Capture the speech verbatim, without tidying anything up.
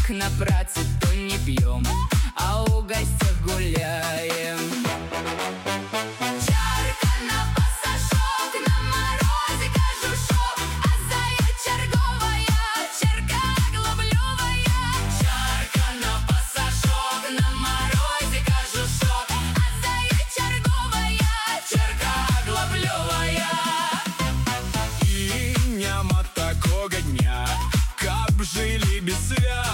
на праце, то не пьем, а у гостях гуляем. Чарка на пасашок, на морозе кажушок, а зая черговая, черка глоблевая. Чарка на пасашок, на морозе кажушок, а зая черговая, черка глоблевая. И няма такого дня, каб жили без свят.